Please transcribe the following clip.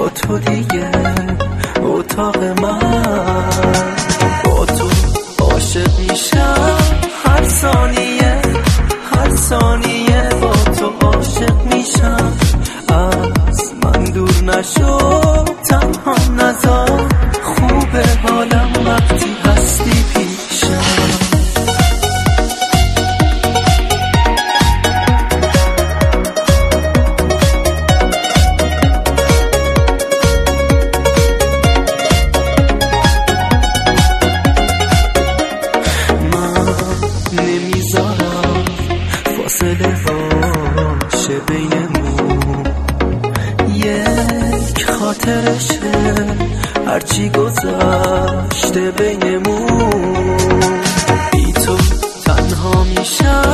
تو دیگه اتاق من، با تو عاشق میشم هر ثانیه، هر ثانیه با تو عاشق میشم. از من دور نشو، تنها نذار، خوبه حالم وقتی هستی پیشم. نمیذارم فاصله باشه بینمون، یک خاطرشه هرچی گذشته بینمون. بی تو تنها میشم